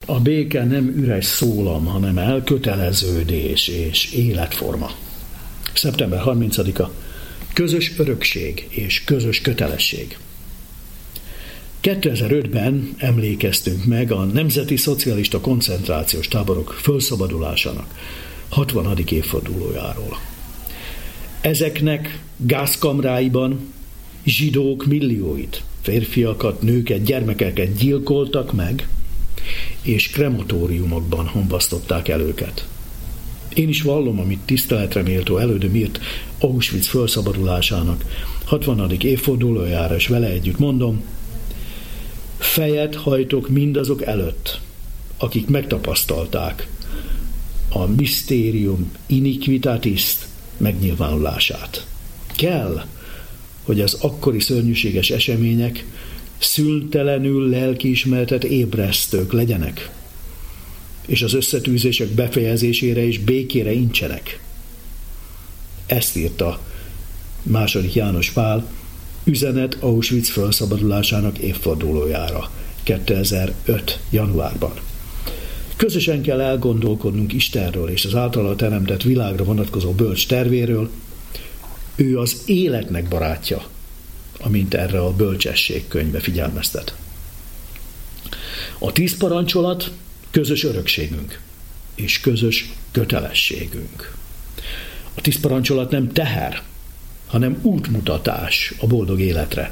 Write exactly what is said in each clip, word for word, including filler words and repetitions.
A béke nem üres szólam, hanem elköteleződés és életforma. szeptember harmincadika. Közös örökség és közös kötelesség. kétezer-ötben emlékeztünk meg a nemzeti szocialista koncentrációs táborok felszabadulásának hatvanadik évfordulójáról. Ezeknek gázkamráiban zsidók millióit, férfiakat, nőket, gyermekeket gyilkoltak meg, és krematóriumokban honvasztották el őket. Én is vallom, amit tiszteletre méltó elődöm írt Auschwitz felszabadulásának hatvanadik évfordulójára, és vele együtt mondom: fejet hajtok mindazok előtt, akik megtapasztalták a mysterium iniquitatis megnyilvánulását. Kell, hogy az akkori szörnyűséges események szüntelenül lelkiismeretet ébresztők legyenek, és az összetűzések befejezésére és békére incsenek. Ezt írta második János Pál Üzenet Auschwitz felszabadulásának évfordulójára kétezer-öt. januárban. Közösen kell elgondolkodnunk Istenről és az általa teremtett világra vonatkozó bölcs tervéről. Ő az életnek barátja, amint erre a bölcsesség könyve figyelmeztet. A tíz parancsolat közös örökségünk és közös kötelességünk. A tíz parancsolat nem teher, hanem útmutatás a boldog életre.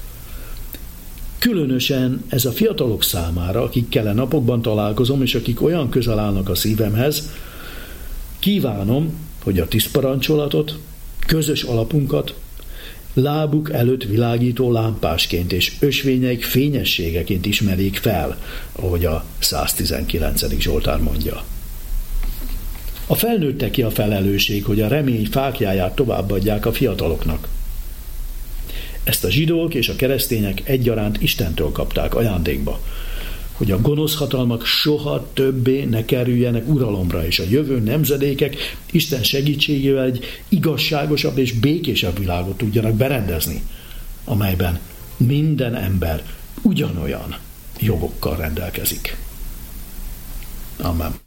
Különösen ez a fiatalok számára, akikkel a napokban találkozom, és akik olyan közel állnak a szívemhez, kívánom, hogy a tíz parancsolatot, közös alapunkat lábuk előtt világító lámpásként és ösvényeik fényességeként ismerjék fel, ahogy a száztizenkilencedik Zsoltár mondja. A felnőtteké a felelősség, hogy a remény fáklyáját továbbadják a fiataloknak. Ezt a zsidók és a keresztények egyaránt Istentől kapták ajándékba, hogy a gonosz hatalmak soha többé ne kerüljenek uralomra, és a jövő nemzedékek Isten segítségével egy igazságosabb és békésebb világot tudjanak berendezni, amelyben minden ember ugyanolyan jogokkal rendelkezik. Amen.